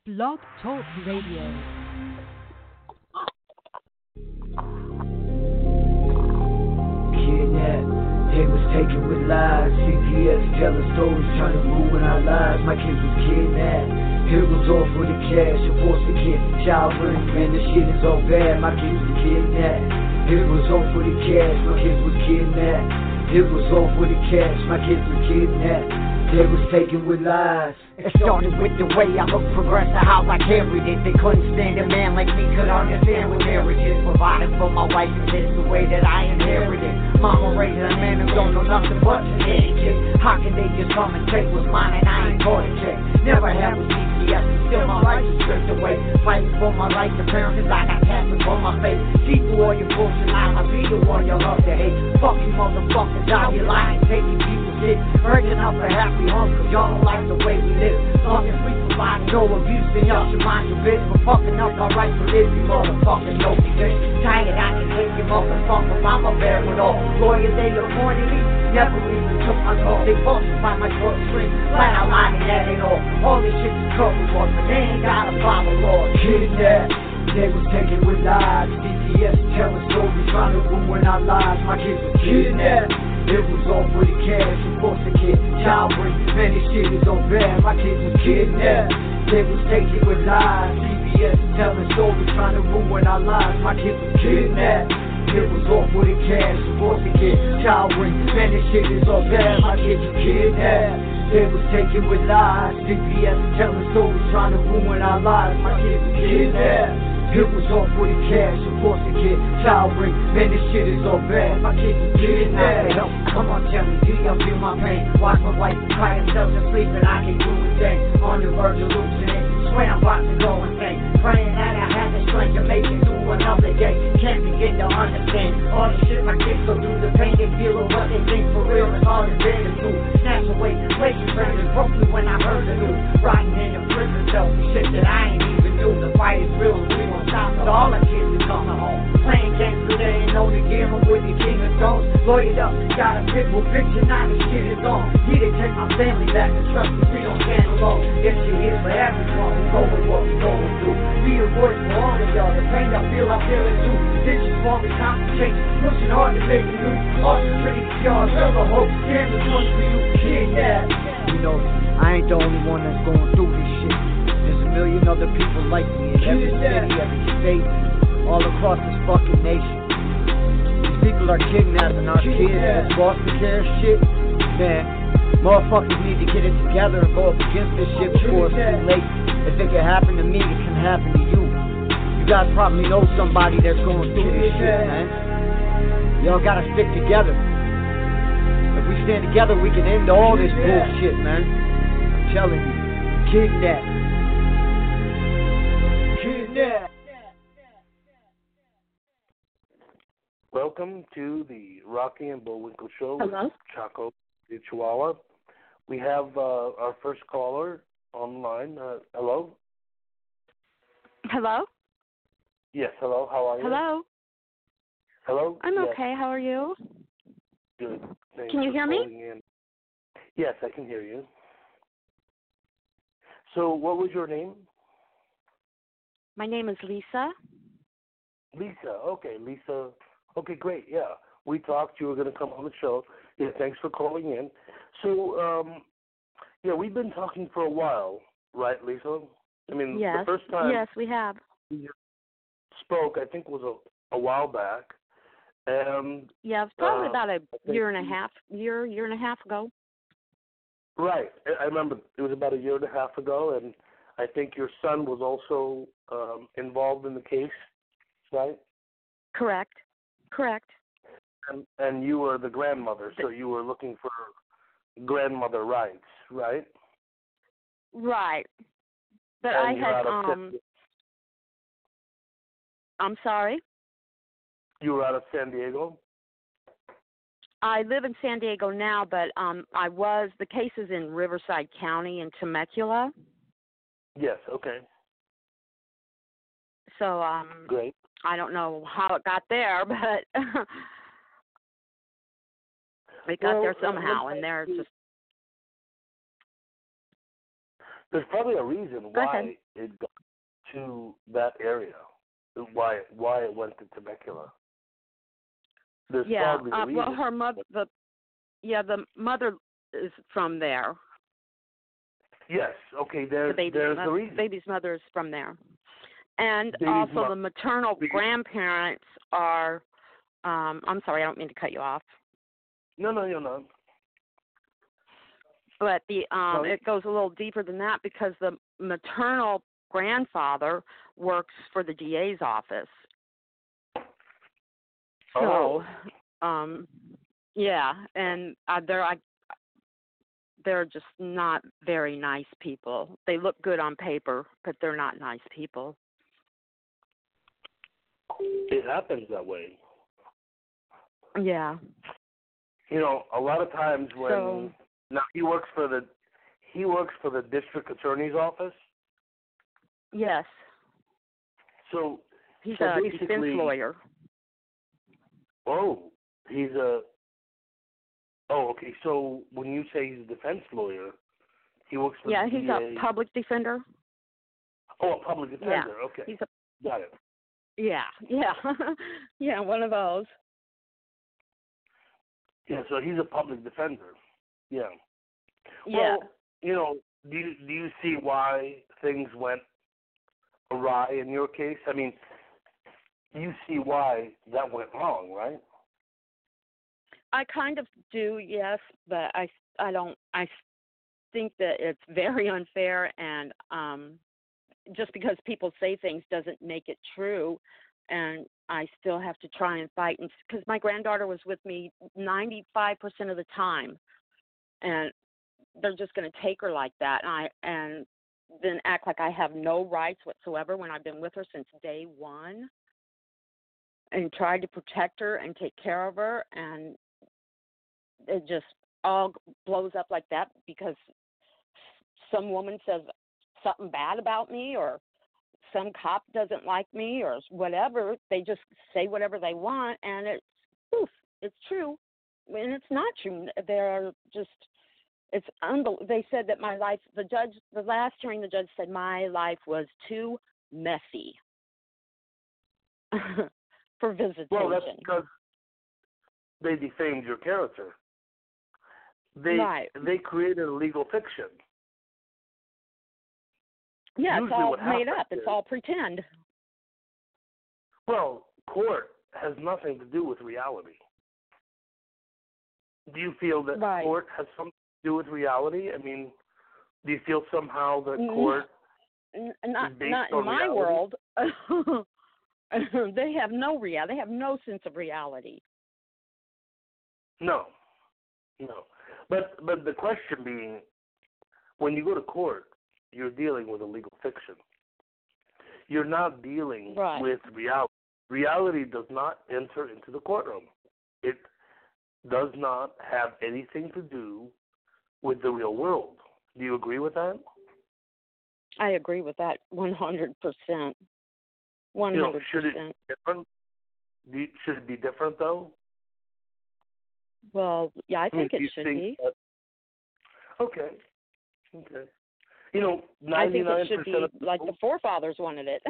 Blog Talk Radio. Kidnapped, they was taken with lies. CPS telling stories trying to ruin our lives. My kids was kidnapped. It was all for the cash, you forced the kid. Child rape, man, this shit is all bad. My kids was kidnapped. It was all for the cash, my kids was kidnapped. It was all for the cash, my kids was kidnapped. They was taken with lies. It started with the way I looked progressive, how I carried it. They couldn't stand a man like me, could understand what marriage is. Providing for my wife, and it's the way that I inherited. Mama raised a man who don't know nothing but etiquette. How can they just come and take what's mine and I ain't caught a check? Never had a CPS, and still my life is stripped away. Fighting for my right to parent, cause I got cancer on my face. See through all your bullshit, I'ma be the one you love to hate. Fuck you motherfuckers out here lying, taking people's shit. Breaking up a happy home, cause y'all don't like the way we live. Long as we provide no abuse, then y'all should mind your biz. For fucking up our right to live, you motherfuckers know me bitch. Tired, I can take your motherfucker, I'ma bear it all. Lawyers, they appointed me, never even took my call. They falsify my short string, flat out lying at it all. All this shit is trouble for, but they ain't got a follow law. Kidnapped, they was taken with lies. CPS telling stories trying to ruin our lives. My kids was kidnapped. It was all for the cash, of course the kid. Child rape, man, this shit is all bad. My kids was kidnapped. They was taken with lies. CPS telling stories trying to ruin our lives. My kids was kidnapped. It was all for the cash, of course the kid. Child rape, man, this shit is all bad. My kids was kidnapped. They was taken with lies. CPS telling stories trying to ruin our lives. My kids was kidnapped. It was all for the cash, of course the kid. Child rape, man, this shit is all bad. My kids was kidnapped. Come on, tell me, do y'all feel my pain? Watch my wife cry herself to sleep and I can't do a thing. On the verge of losing it, swear I'm about to go insane. Praying that I have the strength to make it through another day. Can't begin to understand all the shit my kids go through. The pain they feel or what they think for real is hard to bear to do. Snatch away, places friends broke me when I heard the news. Rotting in the prison cell, shit that I ain't even knew. The fight is real, we won't stop, but all the kids are coming home. Playing games so they ain't know the game with the king of stones. Lawyered up, got a pitbull picture, now the shit is on. He done take my family back, and trust me, we don't stand alone. This shit here for everyone who go with what we going through. Be a voice for all of y'all, the pain I feel it too. This is for me, concentrate, pushing hard to make it new. Awesome trees, y'all, never hope, damn this one's for you, kidnapped. You know, I ain't the only one that's going through this shit. There's a million other people like me in every city, every state, all across this fucking nation. These people are kidnapping our kids, this foster care shit. Man, motherfuckers need to get it together and go up against this shit before it's too late. If it can happen to me, it can happen to you. You guys probably know somebody that's going through this shit, man. Y'all gotta stick together. If we stand together, we can end all this bullshit, man. I'm telling you. Kidnapped. Kidnapped. Welcome to the Rocky and Bullwinkle Show Hello? with Chaco the Chihuahua. We have our first caller online. Hello? Hello? Yes, hello. How are you? Hello? Hello? I'm Yes. okay. How are you? Good. Thanks Can you for hear me? calling in. Yes, I can hear you. So, what was your name? My name is Lisa. Lisa. Okay, Lisa. Okay, great. Yeah, we talked. You were going to come on the show. Yeah, thanks for calling in. So, yeah, we've been talking for a while, right, Lisa? I mean, Yes. the first time Yes, we have. we spoke, I think, was a while back. And Yeah, it's probably about a think- year and a half ago. right, I remember it was about a year and a half ago, and I think your son was also involved in the case, right? Correct. And you were the grandmother, so you were looking for grandmother rights, right? Right. But And I you're had, out of I'm sorry. You were out of San Diego? I live in San Diego now, but the case is in Riverside County in Temecula. Yes, okay. So, Great. I don't know how it got there, but it got there somehow, and they're just There's probably a reason why it got to that area, why it went to Temecula. There's probably a reason. Well, her mother, the mother is from there. Yes, okay, there's the reason. Baby's mother is from there. And Baby's also the maternal grandparents are, I'm sorry, I don't mean to cut you off. No, you're not. But it goes a little deeper than that because the maternal grandfather works for the DA's office. So, yeah, and they're just not very nice people. They look good on paper, but they're not nice people. It happens that way. Yeah. You know, a lot of times when now he works for the district attorney's office. Yes. So he's a defense lawyer. Oh, okay. So when you say he's a defense lawyer, he works for the he's DA. A public defender. Oh, a public defender. Yeah. Okay. Got it. Yeah. Yeah, one of those. Yeah, so he's a public defender. Yeah. Yeah. Well, you know, do you see why things went awry in your case? I mean, you see why that went wrong, right? I kind of do, yes, but I think that it's very unfair, and just because people say things doesn't make it true, and I still have to try and fight. And because my granddaughter was with me 95% of the time, and they're just going to take her like that, and then act like I have no rights whatsoever when I've been with her since day one, and tried to protect her and take care of her, and it just all blows up like that because some woman says something bad about me, or some cop doesn't like me, or whatever. They just say whatever they want, and it's true, and it's not true. They're just, it's unbelievable. They said that my life, the last hearing, the judge said my life was too messy for visitation. Well, that's because they defamed your character. They created a legal fiction. Yeah, Usually it's all made up. It's all pretend. Well, court has nothing to do with reality. Do you feel that court has something to do with reality? I mean, do you feel somehow that court not is based not on in my reality? world. They have no They have no sense of reality. No. But the question being, when you go to court, you're dealing with a legal fiction. You're not dealing with reality. Reality does not enter into the courtroom. It does not have anything to do with the real world. Do you agree with that? I agree with that 100%. 100%. Should it be different? Should it be different, though? Well, yeah, I think it should be. Okay. You know, 99% I think it should be like the forefathers wanted it.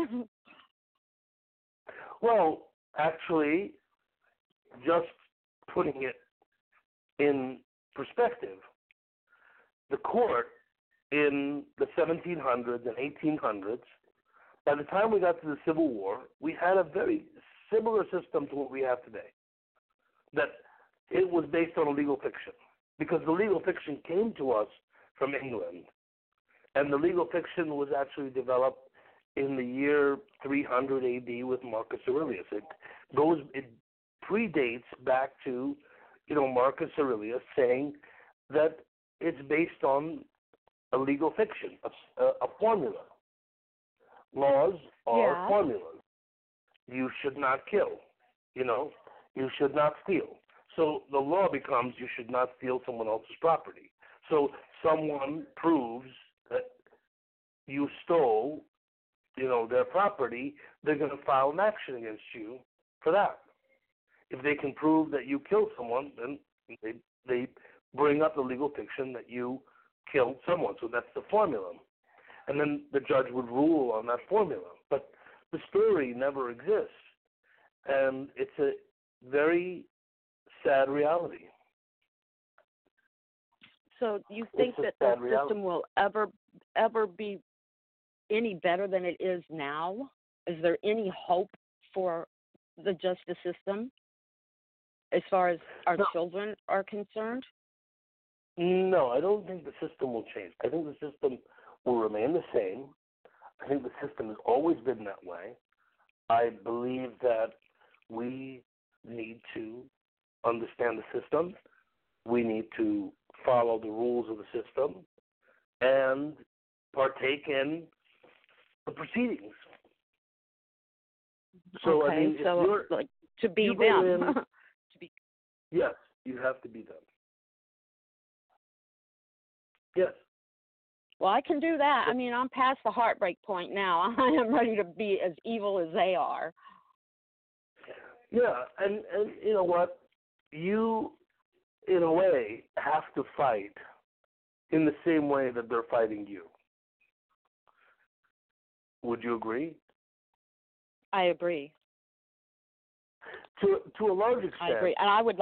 Well, actually, just putting it in perspective, the court in the 1700s and 1800s, by the time we got to the Civil War, we had a very similar system to what we have today. That it was based on a legal fiction, because the legal fiction came to us from England, and the legal fiction was actually developed in the year 300 AD with Marcus Aurelius. It predates back to, Marcus Aurelius saying that it's based on a legal fiction, a formula. Laws are formulas. You should not kill. You should not steal. So the law becomes you should not steal someone else's property. So someone proves that you stole, their property, they're going to file an action against you for that. If they can prove that you killed someone, then they bring up the legal fiction that you killed someone. So that's the formula. and then the judge would rule on that formula. But the story never exists, and it's a very sad reality. So you think that the system will ever be any better than it is now? Is there any hope for the justice system as far as our children are concerned? No, I don't think the system will change. I think the system will remain the same. I think the system has always been that way. I believe that we need to understand the system. We need to follow the rules of the system and partake in the proceedings. So, okay, I mean, so like to be them. Yes, you have to be them. Yes. Well, I can do that. I mean, I'm past the heartbreak point now. I am ready to be as evil as they are. Yeah, and you know what? You, in a way, have to fight in the same way that they're fighting you. Would you agree? I agree. To a large extent. I agree, and I would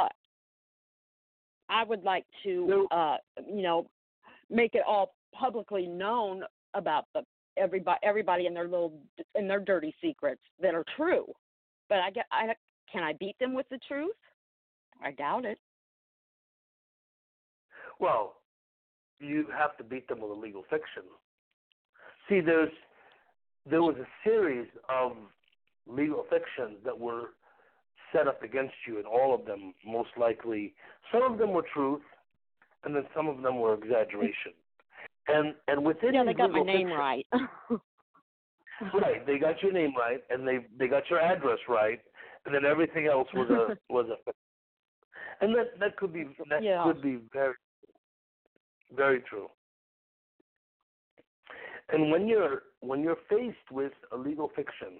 like to, make it all publicly known about everybody in their dirty secrets that are true. But can I beat them with the truth? I doubt it. Well, you have to beat them with a legal fiction. See, there was a series of legal fictions that were set up against you, and all of them, most likely, some of them were truth, and then some of them were exaggeration. And within they got my name right. Right, they got your name right, and they got your address right, and then everything else was a and that could be very, very true. And when you're faced with a legal fiction,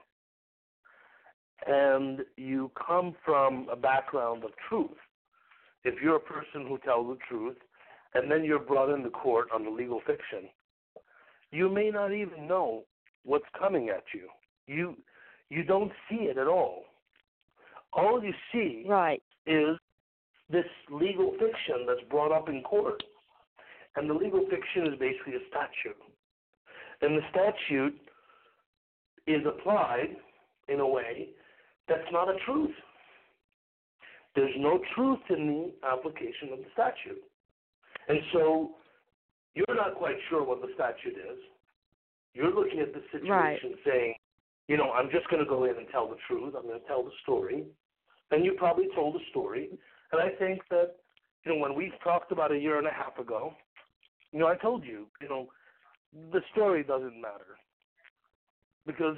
and you come from a background of truth, if you're a person who tells the truth, and then you're brought into court on the legal fiction, you may not even know what's coming at you. You don't see it at all. All you see is this legal fiction that's brought up in court. And the legal fiction is basically a statute. And the statute is applied in a way that's not a truth. There's no truth in the application of the statute. And so you're not quite sure what the statute is. You're looking at the situation saying, I'm just going to go in and tell the truth. I'm going to tell the story. And you probably told the story. And I think that, when we talked about a year and a half ago, I told you, the story doesn't matter. Because,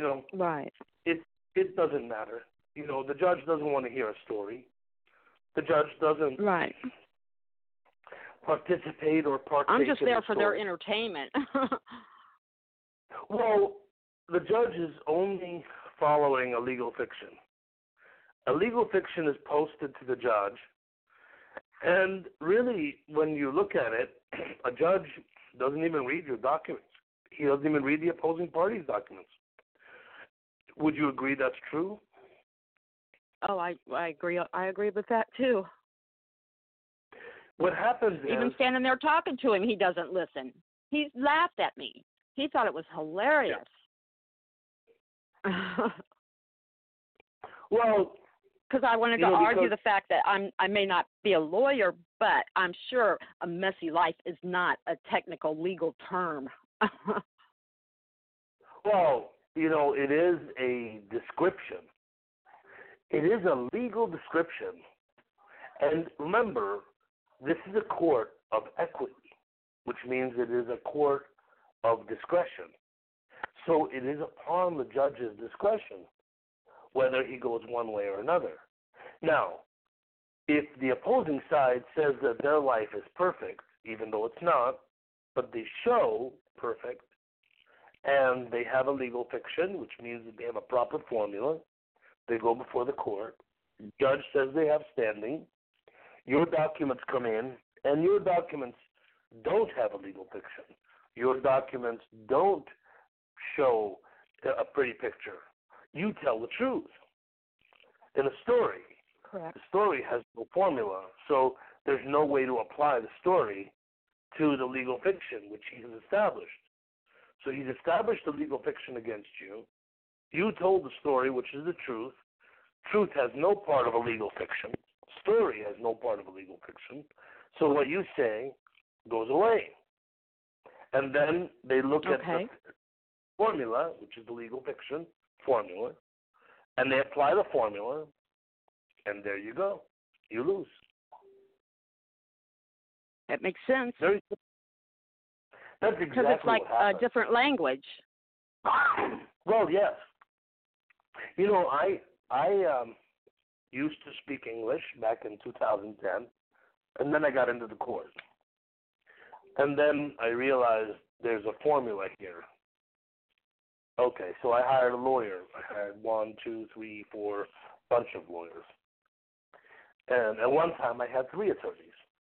it doesn't matter. The judge doesn't want to hear a story. The judge doesn't participate or partake. I'm just there for story. their entertainment. Well, the judge is only following a legal fiction. A legal fiction is posted to the judge, and really, when you look at it, a judge doesn't even read your documents. He doesn't even read the opposing party's documents. Would you agree that's true? Oh, I agree. I agree with that too. What happens is, even standing there talking to him, he doesn't listen. He laughed at me. He thought it was hilarious. Yeah. Well, because I wanted to argue the fact that I may not be a lawyer, but I'm sure a messy life is not a technical legal term. Well, it is a description. It is a legal description. And remember, this is a court of equity, which means it is a court of discretion. So it is upon the judge's discretion whether he goes one way or another. Now, if the opposing side says that their life is perfect, even though it's not, but they show perfect, and they have a legal fiction, which means that they have a proper formula, they go before the court, the judge says they have standing, your documents come in, and your documents don't have a legal fiction. Your documents don't show a pretty picture. You tell the truth. In a story, Correct. the story has no formula, so there's no way to apply the story to the legal fiction, which he has established. So he's established the legal fiction against you. You told the story, which is the truth. Truth has no part of a legal fiction. Story has no part of a legal fiction. So what you say goes away. And then they look at the formula, which is the legal fiction formula, and they apply the formula, and there you go. You lose. That makes sense. Very simple. That's exactly because it's like what happens. a different language. Well, yes. You know, I used to speak English back in 2010, and then I got into the court. And then I realized there's a formula here. Okay, so I hired a lawyer. I hired 1, 2, 3, 4, bunch of lawyers. And at one time I had 3 attorneys.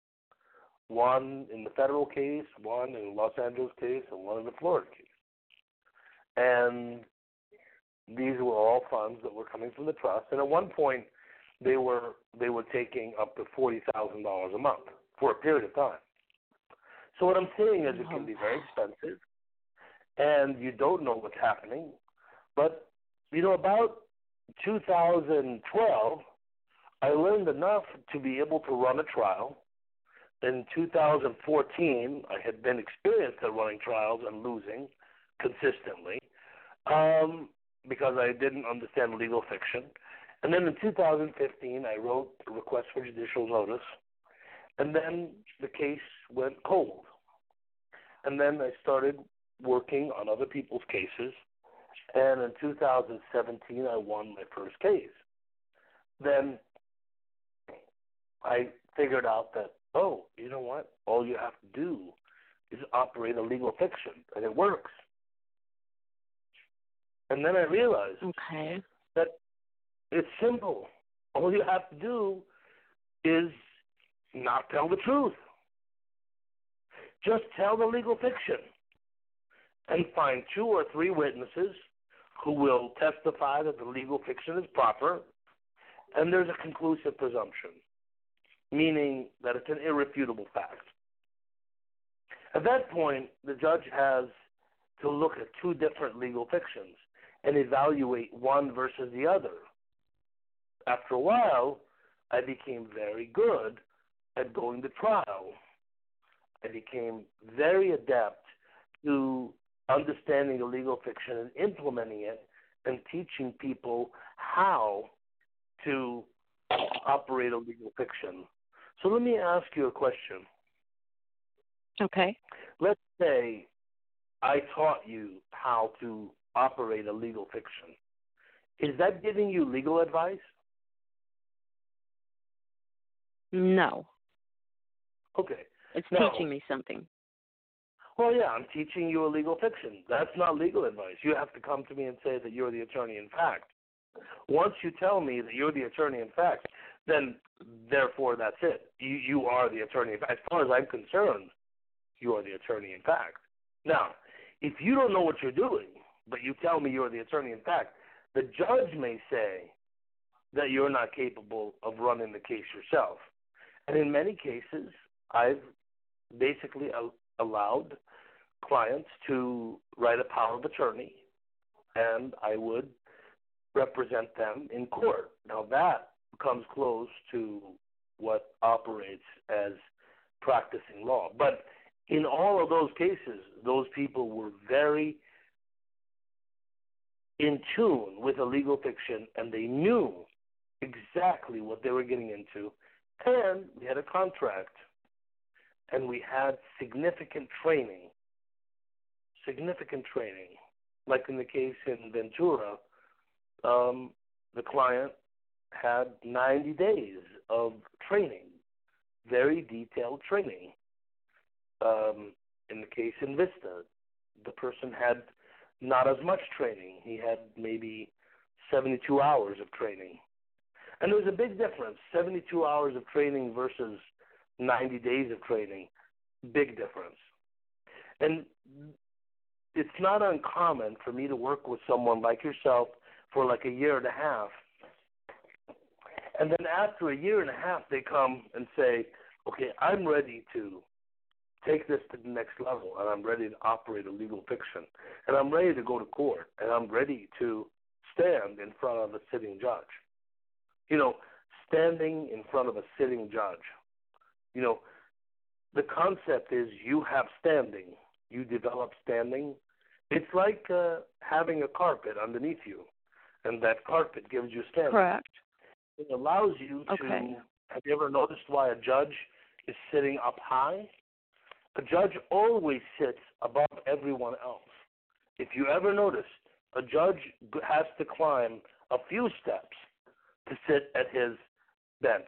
1 in the federal case, 1 in the Los Angeles case, and 1 in the Florida case. And these were all funds that were coming from the trust. And at one point, they were taking up to $40,000 a month for a period of time. So what I'm saying is it can be very expensive, and you don't know what's happening. But, you know, about 2012, I learned enough to be able to run a trial. In 2014, I had been experienced at running trials and losing consistently because I didn't understand legal fiction. And then in 2015, I wrote a request for judicial notice, and then the case went cold. And then I started working on other people's cases, and in 2017, I won my first case. Then I figured out that, oh, you know what? All you have to do is operate a legal fiction, and it works. And then I realized that it's simple. All you have to do is not tell the truth. Just tell the legal fiction and find 2 or 3 witnesses who will testify that the legal fiction is proper, and there's a conclusive presumption, meaning that it's an irrefutable fact. At that point, the judge has to look at 2 different legal fictions and evaluate one versus the other. After a while, I became very good at going to trial. I became very adept to understanding the legal fiction and implementing it and teaching people how to operate a legal fiction. So let me ask you a question. Okay. Let's say I taught you how to operate a legal fiction. Is that giving you legal advice? No. Okay. It's No. teaching me something. Well, yeah, I'm teaching you a legal fiction. That's not legal advice. You have to come to me and say that you're the attorney in fact. Once you tell me that you're the attorney in fact, then therefore that's it. You are the attorney in fact. As far as I'm concerned, you are the attorney in fact. Now, if you don't know what you're doing, but you tell me you're the attorney in fact, the judge may say that you're not capable of running the case yourself. And in many cases, I've basically allowed clients to write a power of attorney, and I would represent them in court. Now that comes close to what operates as practicing law. But in all of those cases, those people were very in tune with a legal fiction, and they knew exactly what they were getting into. And we had a contract, and we had significant training. Like in the case in Ventura, the client had 90 days of training, very detailed training. In the case in Vista, the person had not as much training. He had maybe 72 hours of training. And there's a big difference, 72 hours of training versus 90 days of training, big difference. And it's not uncommon for me to work with someone like yourself for like a year and a half. And then after a year and a half, they come and say, okay, I'm ready to take this to the next level, and I'm ready to operate a legal fiction, and I'm ready to go to court, and I'm ready to stand in front of a sitting judge. Standing in front of a sitting judge. The concept is you have standing. You develop standing. It's like having a carpet underneath you, and that carpet gives you standing. Correct. It allows you to. Okay. Have you ever noticed why a judge is sitting up high? A judge always sits above everyone else. If you ever notice, a judge has to climb a few steps to sit at his bench.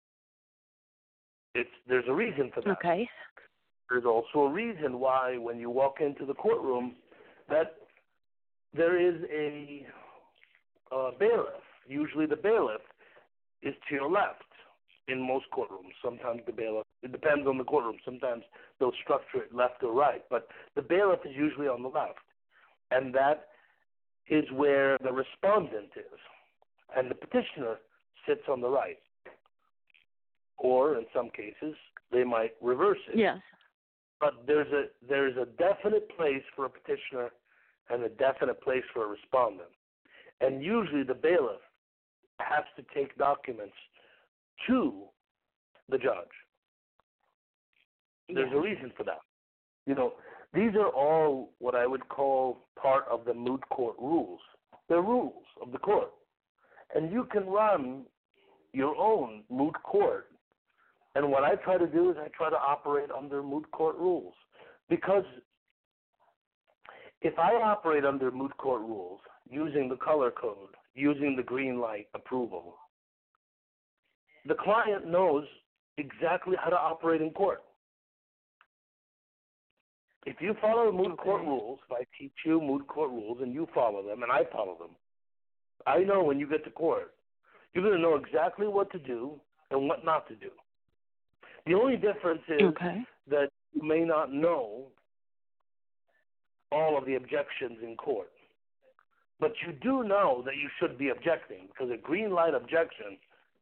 There's a reason for that. Okay. There's also a reason why when you walk into the courtroom that there is a bailiff. Usually the bailiff is to your left in most courtrooms. Sometimes the bailiff, it depends on the courtroom. Sometimes they'll structure it left or right. But the bailiff is usually on the left. And that is where the respondent is. And the petitioner sits on the right. Or in some cases, they might reverse it. Yes. But there's a definite place for a petitioner and a definite place for a respondent. And usually the bailiff has to take documents to the judge. There's a reason for that. These are all what I would call part of the moot court rules. They're rules of the court. And you can run your own moot court. And what I try to do is I try to operate under moot court rules. Because if I operate under moot court rules, using the color code, using the green light approval, the client knows exactly how to operate in court. If you follow the moot court rules, if I teach you moot court rules and you follow them and I follow them, I know when you get to court, you're going to know exactly what to do and what not to do. The only difference is that you may not know all of the objections in court. But you do know that you should be objecting, because a green light objection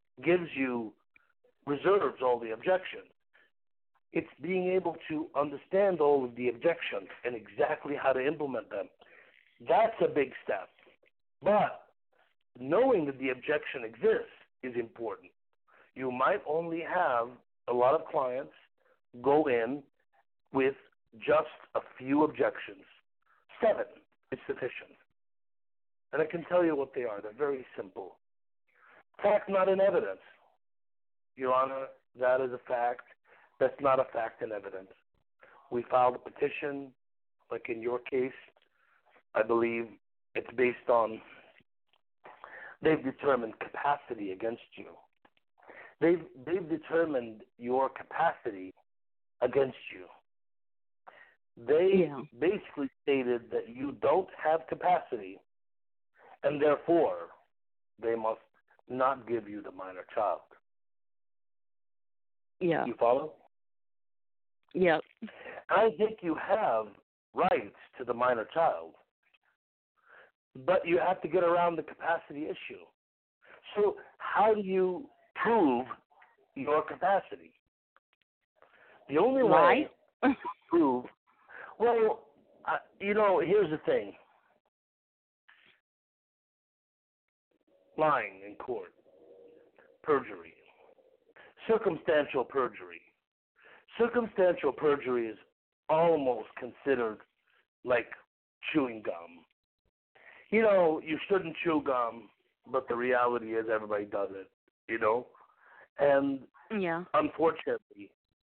reserves all the objections. It's being able to understand all of the objections and exactly how to implement them. That's a big step. But knowing that the objection exists is important. You might only have a lot of clients go in with just a few objections. 7 is sufficient. And I can tell you what they are. They're very simple. Fact not in evidence. Your Honor, that is a fact. That's not a fact in evidence. We filed a petition, like in your case. I believe it's based on, they've determined capacity against you. They've determined your capacity against you. They basically stated that you don't have capacity, and therefore they must not give you the minor child. Yeah. You follow? Yep. I think you have rights to the minor child, but you have to get around the capacity issue. So how do you prove your capacity? The only way to prove, here's the thing. Lying in court, perjury, circumstantial perjury. Circumstantial perjury is almost considered like chewing gum. You shouldn't chew gum, but the reality is everybody does it, And unfortunately,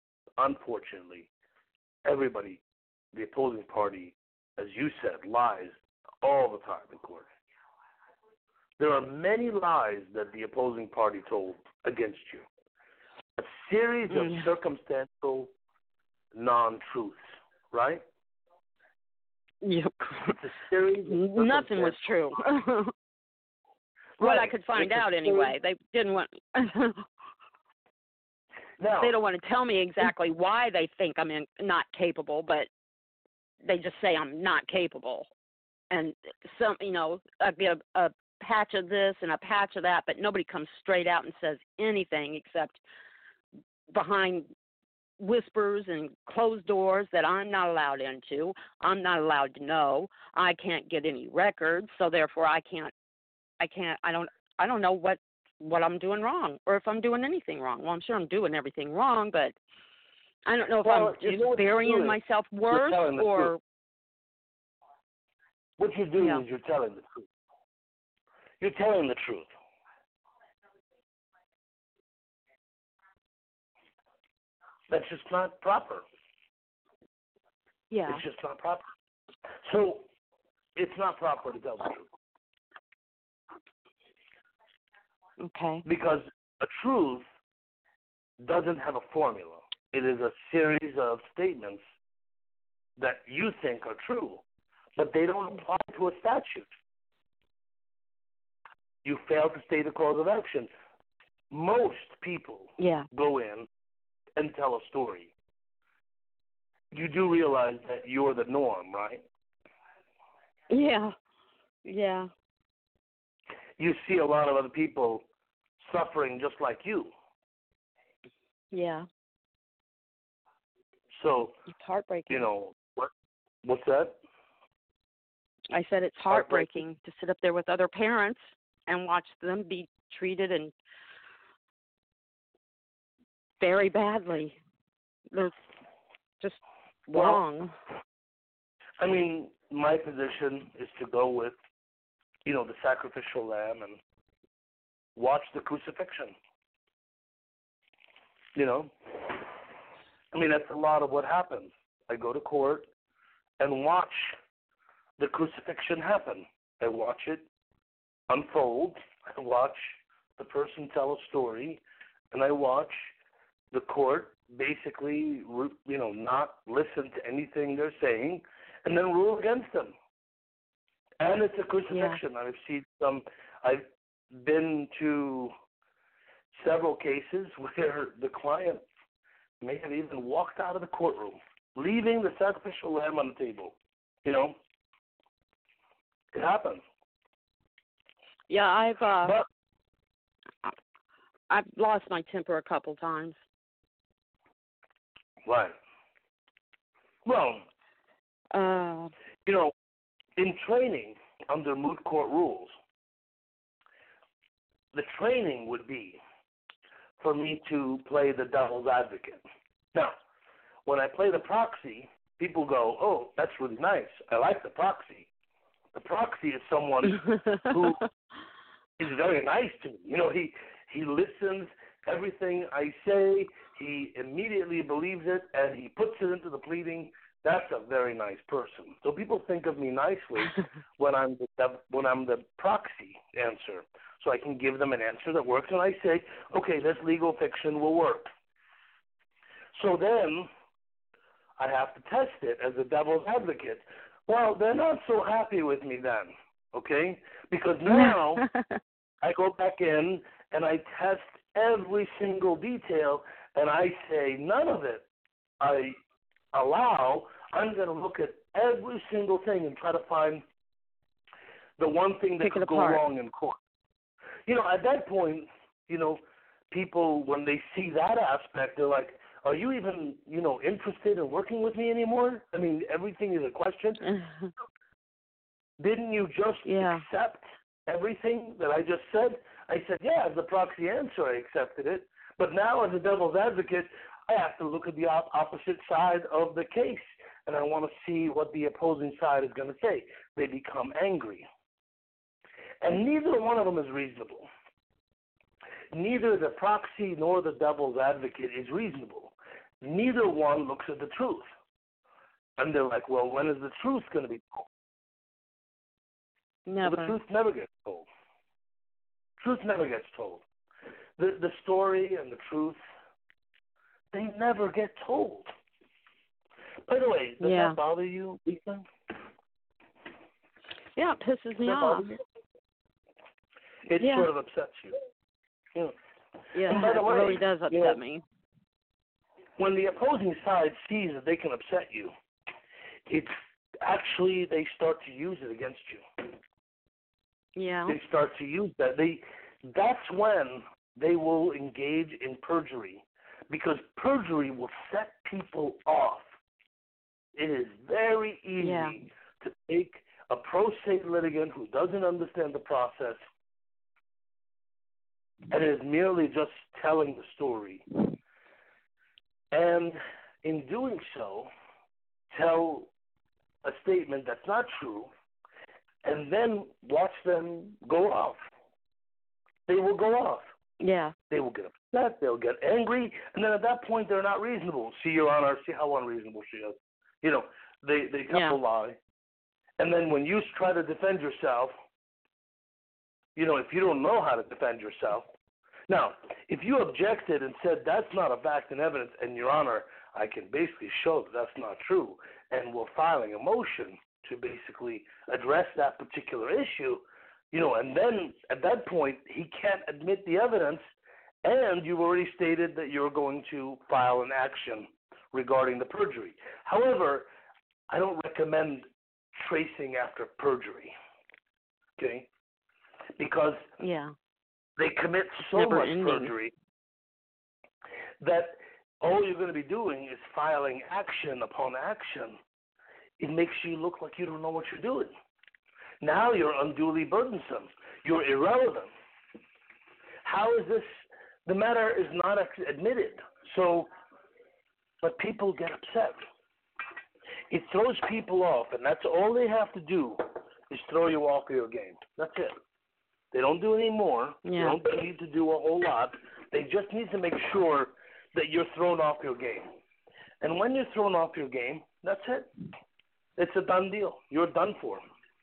everybody, the opposing party, as you said, lies all the time in court. There are many lies that the opposing party told against you. A series of circumstantial non-truths, right? Yep. It's a series of nothing was true. What I could find out anyway. They didn't want. Now, they don't want to tell me exactly why they think I'm not capable, but they just say I'm not capable. And some, I'd be a patch of this and a patch of that, but nobody comes straight out and says anything except behind whispers and closed doors that I'm not allowed into. I'm not allowed to know. I can't get any records, so therefore I don't know what I'm doing wrong or if I'm doing anything wrong. Well, I'm sure I'm doing everything wrong, but I don't know if I'm just burying myself worse or. What you're doing is you're telling the truth. You're telling the truth. That's just not proper. Yeah. It's just not proper. So it's not proper to tell the truth. Okay. Because a truth doesn't have a formula. It is a series of statements that you think are true, but they don't apply to a statute. You fail to state a cause of action. Most people go in and tell a story. You do realize that you're the norm, right? Yeah. Yeah. You see a lot of other people suffering just like you. Yeah. So it's heartbreaking. What's that? I said it's heartbreaking to sit up there with other parents and watch them be treated and very badly. They're just wrong. I mean, my position is to go with, the sacrificial lamb and watch the crucifixion. I mean, that's a lot of what happens. I go to court and watch the crucifixion happen. I watch it unfold. I watch the person tell a story, and I watch the court basically, not listen to anything they're saying, and then rule against them. And it's a crucifixion. Yeah. I've been to several cases where the client may have even walked out of the courtroom, leaving the sacrificial lamb on the table. It happens. Yeah, I've lost my temper a couple times. Right. Well, in training under moot court rules, the training would be for me to play the devil's advocate. Now, when I play the proxy, people go, "Oh, that's really nice. I like the proxy." The proxy is someone who is very nice to me. He listens everything I say. He immediately believes it, and he puts it into the pleading. That's a very nice person. So people think of me nicely when I'm the proxy answer. So I can give them an answer that works, and I say, okay, this legal fiction will work. So then I have to test it as a devil's advocate. Well, they're not so happy with me then, okay? Because now I go back in and I test every single detail, and I say none of it I allow. I'm going to look at every single thing and try to find the one thing that could go wrong in court. At that point, people, when they see that aspect, they're like, are you even, interested in working with me anymore? I mean, everything is a question. Didn't you just accept everything that I just said? I said, yeah, as a proxy answer, I accepted it. But now as a devil's advocate, I have to look at the opposite side of the case, and I want to see what the opposing side is going to say. They become angry. And neither one of them is reasonable. Neither the proxy nor the devil's advocate is reasonable. Neither one looks at the truth. And they're like, well, when is the truth going to be told? Never. Well, the truth never gets told. Truth never gets told. The story and the truth, they never get told. By the way, does that bother you, Lisa? Yeah, it pisses me off. It sort of upsets you. Yeah, it really does upset me. When the opposing side sees that they can upset you, it's actually they start to use it against you. Yeah. They start to use that. That's when they will engage in perjury, because perjury will set people off. It is very easy to take a pro se litigant who doesn't understand the process and is merely just telling the story, and in doing so, tell a statement that's not true, and then watch them go off. They will go off. Yeah. They will get upset. They'll get angry, and then at that point, they're not reasonable. See, Your Honor, see how unreasonable she is. You know, they tell a lie, and then when you try to defend yourself, you know, if you don't know how to defend yourself. Now, if you objected and said that's not a fact and evidence, and Your Honor, I can basically show that that's not true, and we're filing a motion to basically address that particular issue, you know, and then at that point he can't admit the evidence, and you've already stated that you're going to file an action regarding the perjury. However, I don't recommend tracing after perjury, okay? Because they commit so much perjury that all you're going to be doing is filing action upon action. It makes you look like you don't know what you're doing. Now you're unduly burdensome. You're irrelevant. How is this? The matter is not admitted. So, but people get upset. It throws people off, and that's all they have to do is throw you off your game. That's it. They don't do any more. They don't need to do a whole lot. They just need to make sure that you're thrown off your game. And when you're thrown off your game, that's it. It's a done deal. You're done for.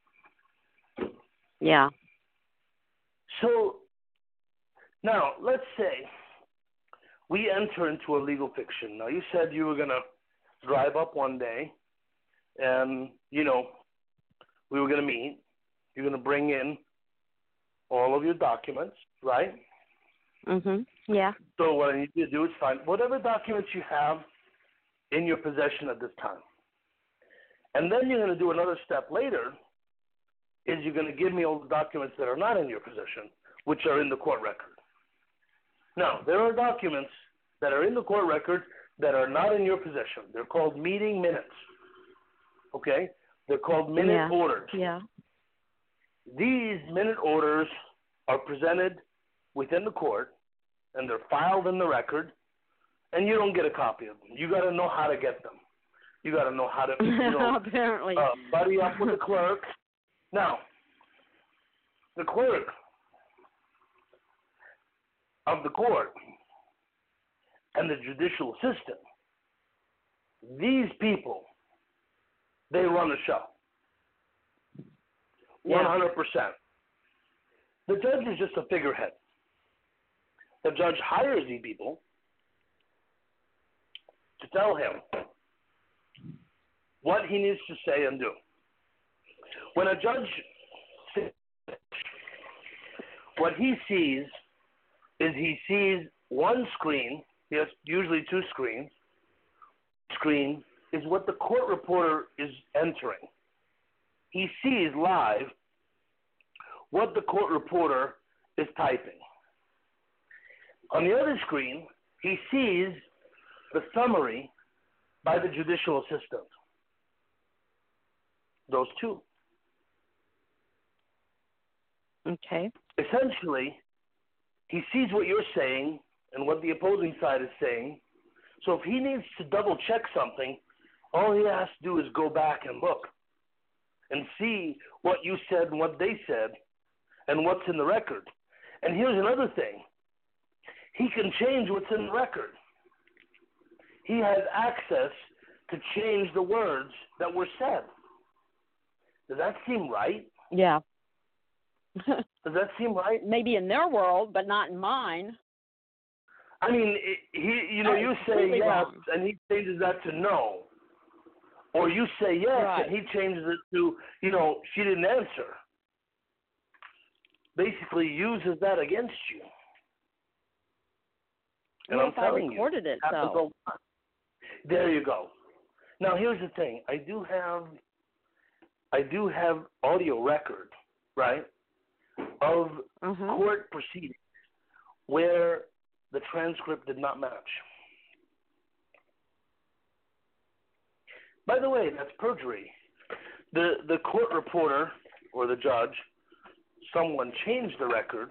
Yeah. So now let's say we enter into a legal fiction. Now you said you were going to drive up one day and, you know, we were going to meet. You're going to bring in all of your documents, right? Yeah. So what I need you to do is find whatever documents you have in your possession at this time. And then you're going to do another step later, is you're going to give me all the documents that are not in your possession, which are in the court record. Now, there are documents that are in the court record that are not in your possession. They're called meeting minutes, okay? They're called minute orders. Yeah. These minute orders are presented within the court, and they're filed in the record, and you don't get a copy of them. You got to know how to get them. You got to know how to, apparently, buddy up with the clerk. Now, the clerk of the court and the judicial assistant, these people, they run the show. 100%. The judge is just a figurehead. The judge hires these people to tell him what he needs to say and do. When a judge, what he sees is he sees one screen, he has usually two screens. Screen is what the court reporter is entering. He sees live what the court reporter is typing. On the other screen, he sees the summary by the judicial assistant. Those two. Okay. Essentially, he sees what you're saying and what the opposing side is saying. So if he needs to double check something, all he has to do is go back and look and see what you said and what they said and what's in the record. And here's another thing. He can change what's in the record. He has access to change the words that were said. Does that seem right? Yeah. Does that seem right? Maybe in their world, but not in mine. I mean, you say yes, wrong. and he changes that to no. Or you say yes, and he changes it to, she didn't answer. Basically uses that against you. And I'm telling you, I recorded it, so. There you go. Now, here's the thing. I do have I do have audio record, right, of court proceedings where the transcript did not match. By the way, that's perjury. The court reporter or the judge, someone changed the record.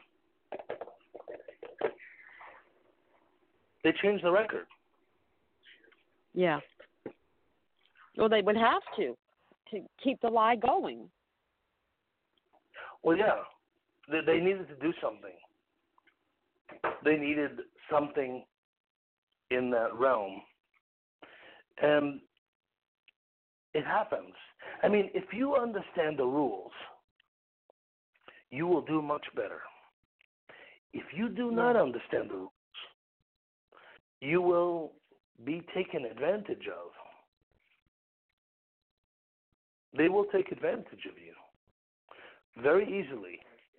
They changed the record. Yeah. Well, they would have to keep the lie going. Well, yeah. They needed to do something. They needed something in that realm. And it happens. I mean, if you understand the rules, you will do much better. If you do not understand the rules, you will be taken advantage of. They will take advantage of you very easily.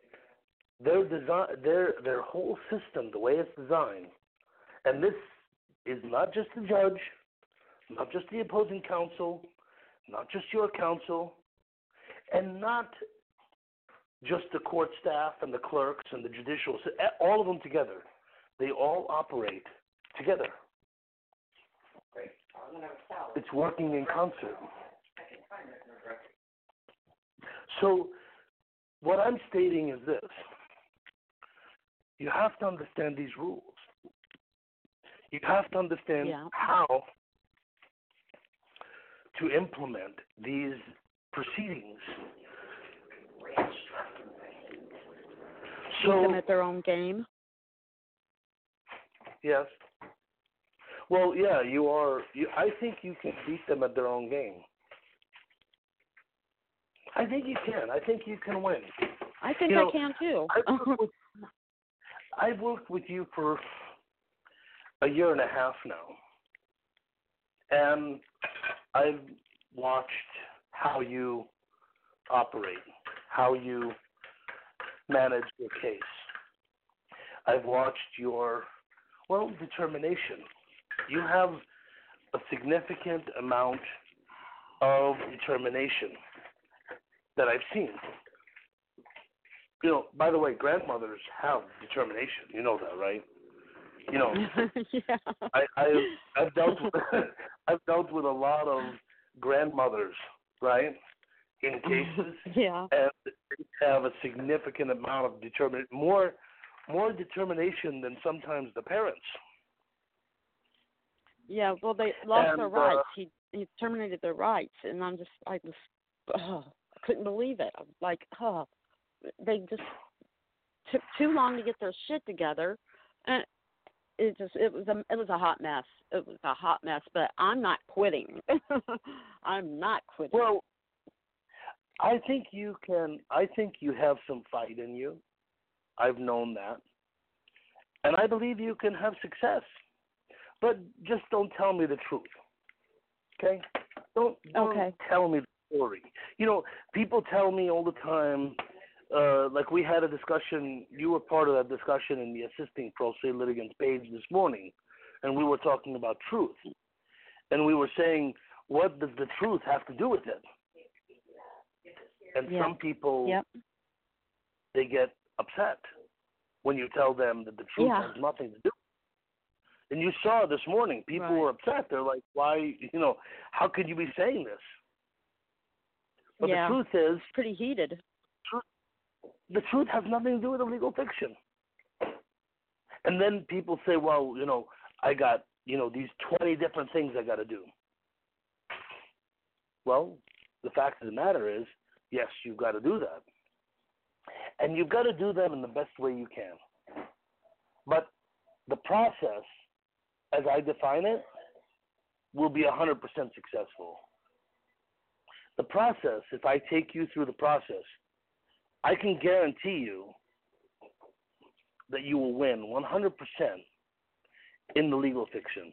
Their whole system, the way it's designed, and this is not just the judge, not just the opposing counsel, not just your counsel, and not just the court staff and the clerks and the judicial, all of them together. They all operate together. It's working in concert. So what I'm stating is this. You have to understand these rules. You have to understand how to implement these proceedings. Keep them at their own game? Yes. Well, yeah, you are. I think you can beat them at their own game. I think you can. I think you can win. I think I can too. I've worked with you for a year and a half now, and I've watched how you operate, how you manage your case. I've watched your, determination. You have a significant amount of determination that I've seen. By the way, grandmothers have determination. You know that, right? I've dealt with a lot of grandmothers, right, in cases, and they have a significant amount of determination, more determination than sometimes the parents. Yeah, well, they lost their rights. He terminated their rights, and I couldn't believe it. I was like, they just took too long to get their shit together, and it was a hot mess. It was a hot mess, but I'm not quitting. I'm not quitting. Well, I think you can. I think you have some fight in you. I've known that, and I believe you can have success. But just don't tell me the truth, okay? Don't tell me the story. People tell me all the time. Like we had a discussion, you were part of that discussion in the Assisting Pro Se Litigants page this morning, and we were talking about truth. And we were saying, what does the truth have to do with it? And some people, they get upset when you tell them that the truth has nothing to do with it. And you saw this morning, people were upset. They're like, why, how could you be saying this? But the truth is, pretty heated. The truth has nothing to do with the legal fiction. And then people say, well, I got, these 20 different things I got to do. Well, the fact of the matter is, yes, you've got to do that. And you've got to do them in the best way you can. But the process, as I define it, will be 100% successful. The process, if I take you through the process, I can guarantee you that you will win 100% in the legal fiction.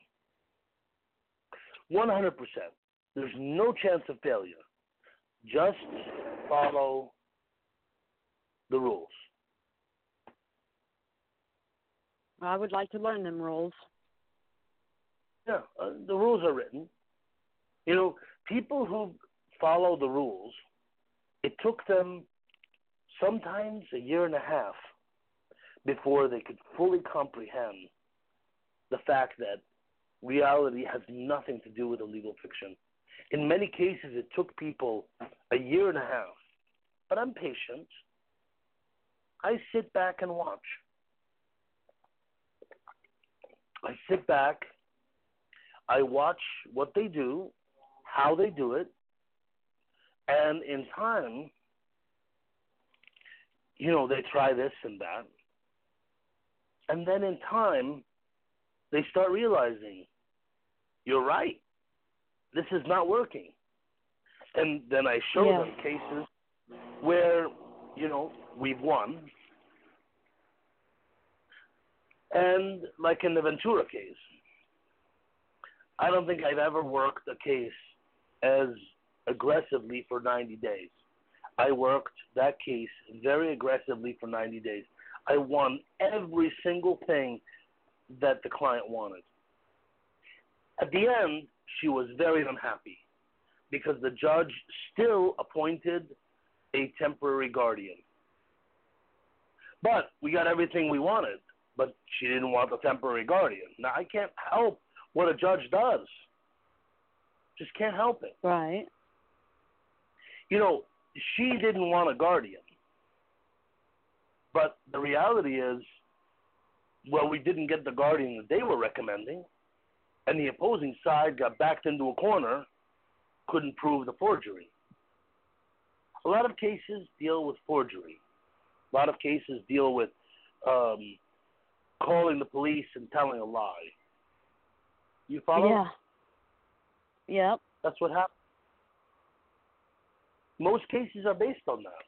100%. There's no chance of failure. Just follow the rules. I would like to learn them rules. Yeah, the rules are written. People who follow the rules it took them sometimes a year and a half before they could fully comprehend the fact that reality has nothing to do with a legal fiction. In many cases, it took people a year and a half. But I'm patient. I sit back and watch. I sit back. I watch what they do, how they do it, and in time, they try this and that. And then in time, they start realizing, you're right. This is not working. And then I show them cases where, we've won. And like in the Ventura case, I don't think I've ever worked a case as aggressively for 90 days. I worked that case very aggressively for 90 days. I won every single thing that the client wanted. At the end, she was very unhappy because the judge still appointed a temporary guardian. But we got everything we wanted, but she didn't want the temporary guardian. Now, I can't help what a judge does. Just can't help it. Right. She didn't want a guardian. But the reality is, we didn't get the guardian that they were recommending, and the opposing side got backed into a corner, couldn't prove the forgery. A lot of cases deal with forgery. A lot of cases deal with calling the police and telling a lie. You follow? Yeah. Yep. That's what happened. Most cases are based on that.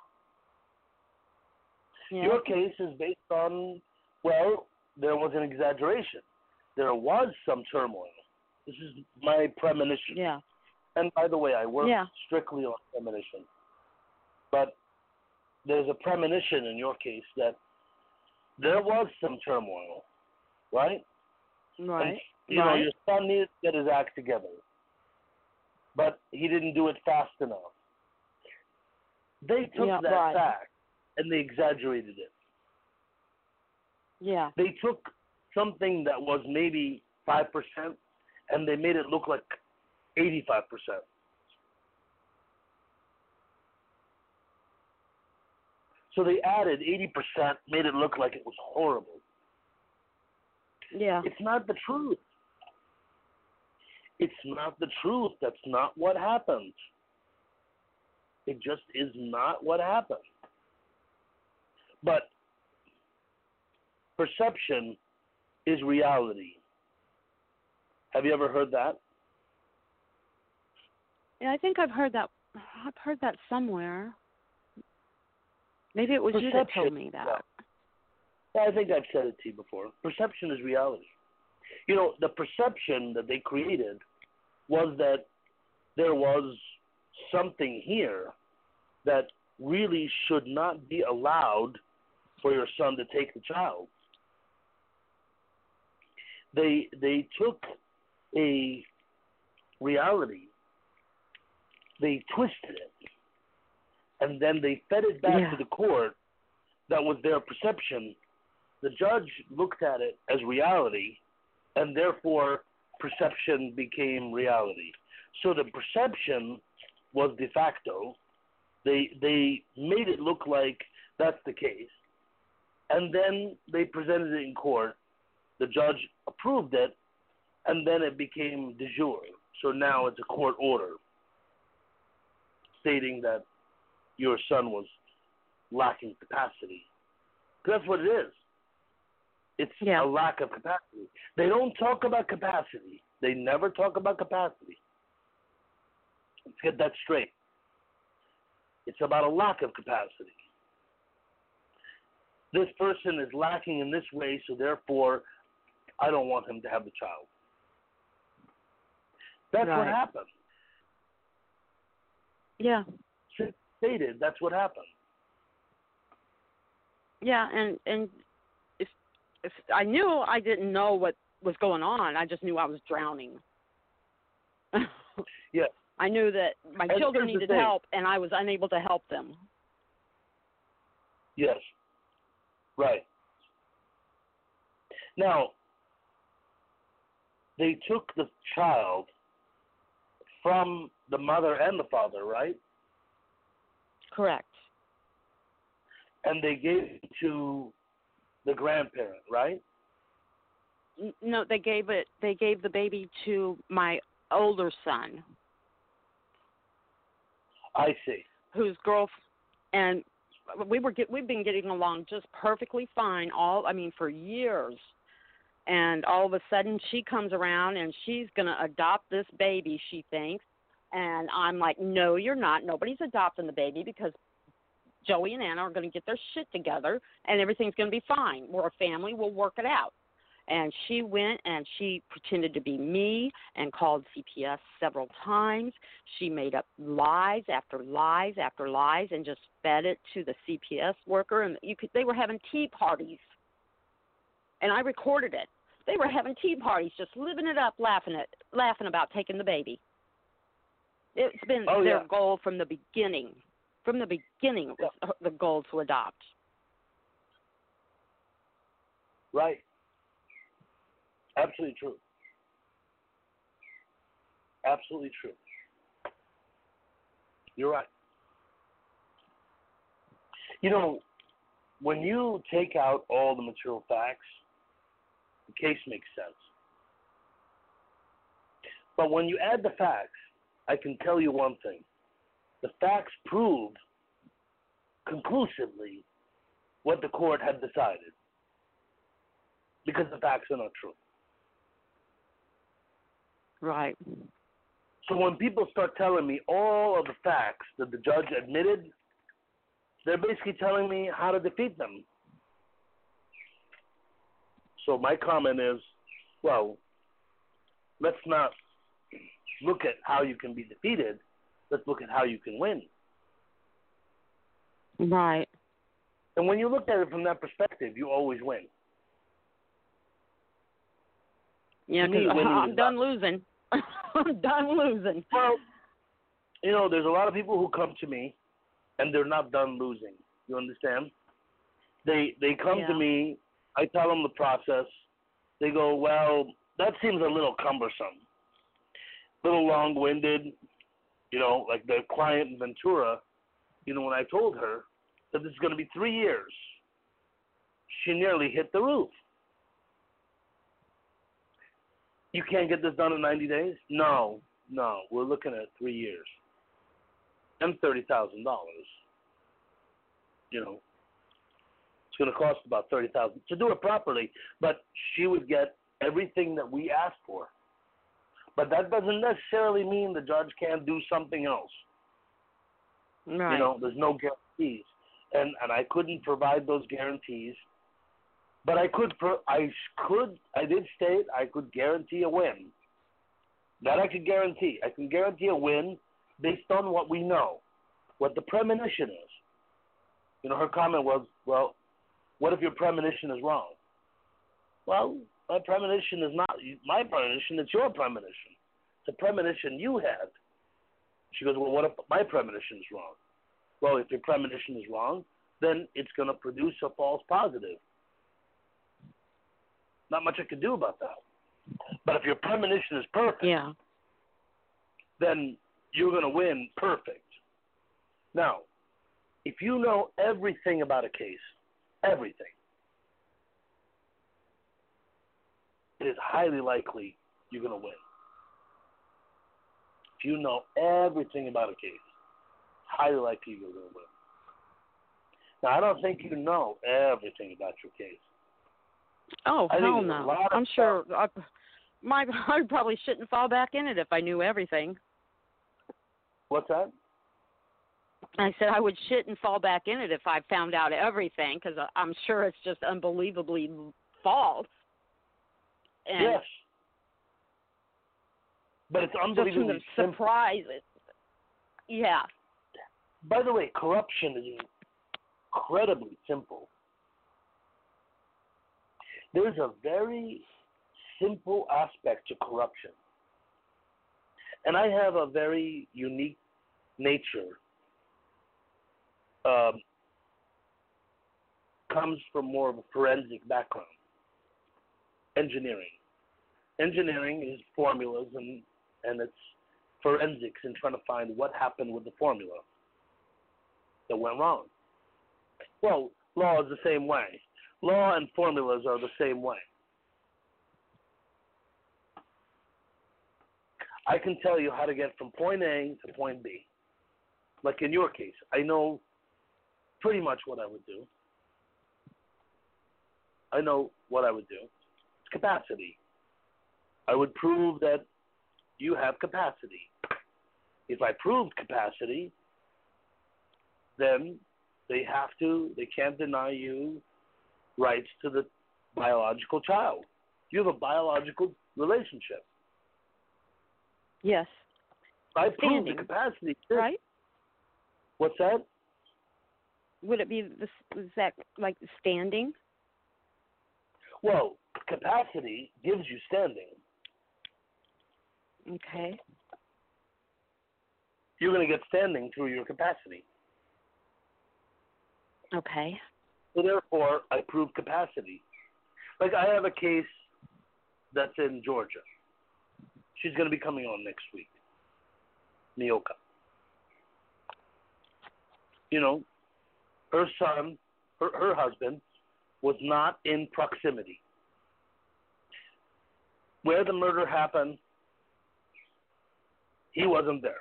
Yep. Your case is based on, there was an exaggeration. There was some turmoil. This is my premonition. Yeah. And by the way, I work strictly on premonition. But there's a premonition in your case that there was some turmoil, right? Right. And, your son needed to get his act together. But he didn't do it fast enough. They took that fact and they exaggerated it. Yeah. They took something that was maybe 5% and they made it look like 85%. So they added 80%, made it look like it was horrible. Yeah. It's not the truth. It's not the truth. That's not what happened. It just is not what happened. But perception is reality. Have you ever heard that? Yeah, I think I've heard that. I've heard that somewhere. Maybe it was you that told me that. Yeah, I think I've said it to you before. Perception is reality. The perception that they created was that there was something here that really should not be allowed for your son to take the child. They took a reality, they twisted it, and then they fed it back to the court. That was their perception. The judge looked at it as reality, and therefore perception became reality. So the perception was de facto. They made it look like that's the case, and then they presented it in court. The judge approved it, and then it became de jure. So now it's a court order stating that your son was lacking capacity. That's what it is. It's a lack of capacity. They don't talk about capacity. They never talk about capacity. Let's get that straight. It's about a lack of capacity. This person is lacking in this way, so therefore I don't want him to have the child. That's what happened. Yeah. Stated, that's what happened. Yeah, and if I knew, I didn't know what was going on. I just knew I was drowning. Yeah. I knew that my And children here's the needed thing. help, and I was unable to help them. Yes. Right. Now, they took the child from the mother and the father, right? Correct. And they gave it to the grandparent, right? No, they gave the baby to my older son, I see. whose and we've been getting along just perfectly fine for years. And all of a sudden she comes around and she's going to adopt this baby, she thinks. And I'm like, "No, you're not. Nobody's adopting the baby because Joey and Anna are going to get their shit together and everything's going to be fine. We're a family, we'll work it out." And she went and she pretended to be me and called CPS several times. She made up lies after lies after lies and just fed it to the CPS worker. And they were having tea parties. And I recorded it. They were having tea parties, just living it up, laughing about taking the baby. It's been their goal from the beginning. From the beginning, it was the goal to adopt. Right. Absolutely true. Absolutely true. You're right. You know, when you take out all the material facts, the case makes sense. But when you add the facts, I can tell you one thing. The facts prove conclusively what the court had decided, because the facts are not true. Right. So when people start telling me all of the facts that the judge admitted, they're basically telling me how to defeat them. So my comment is, well, let's not look at how you can be defeated. Let's look at how you can win. Right. And when you look at it from that perspective, you always win. Yeah, because I'm done losing. I'm done losing. Well, you know, there's a lot of people who come to me, and they're not done losing. You understand? They come to me. I tell them the process. They go, well, that seems a little cumbersome, a little long-winded. You know, like the client in Ventura, you know, when I told her that this is going to be 3 years, she nearly hit the roof. You can't get this done in 90 days? No, we're looking at 3 years and $30,000. You know, it's going to cost about $30,000 to do it properly, but she would get everything that we asked for. But that doesn't necessarily mean the judge can't do something else. Right. You know, there's no guarantees, and I couldn't provide those guarantees. But I did state I could guarantee a win. That I could guarantee. I can guarantee a win based on what we know, what the premonition is. You know, her comment was, well, what if your premonition is wrong? Well, my premonition is not my premonition, it's your premonition. It's a premonition you had. She goes, well, what if my premonition is wrong? Well, if your premonition is wrong, then it's going to produce a false positive. Not much I could do about that. But if your premonition is perfect, then you're going to win perfect. Now, if you know everything about a case, everything, it is highly likely you're going to win. If you know everything about a case, highly likely you're going to win. Now, I don't think you know everything about your case. Oh, hell no. I'm sure I probably shouldn't fall back in it if I knew everything. What's that? I said I would shit and fall back in it if I found out everything, because I'm sure it's just unbelievably false. And yes. But it's unbelievably simple. Surprise. Yeah. By the way, corruption is incredibly simple. There's a very simple aspect to corruption. And I have a very unique nature. Comes from more of a forensic background. Engineering. Engineering is formulas and it's forensics and trying to find what happened with the formula that went wrong. Well, law is the same way. Law and formulas are the same way. I can tell you how to get from point A to point B. Like in your case, I know pretty much what I would do. I know what I would do. It's capacity. I would prove that you have capacity. If I proved capacity, then they can't deny you rights to the biological child. You have a biological relationship. Yes. I proved the capacity. Right? What's that? Would it be is that like standing? Well, capacity gives you standing. Okay. You're going to get standing through your capacity. Okay. So therefore, I prove capacity. Like I have a case that's in Georgia. She's going to be coming on next week. Mioka. You know, her son, her husband, was not in proximity. Where the murder happened, he wasn't there.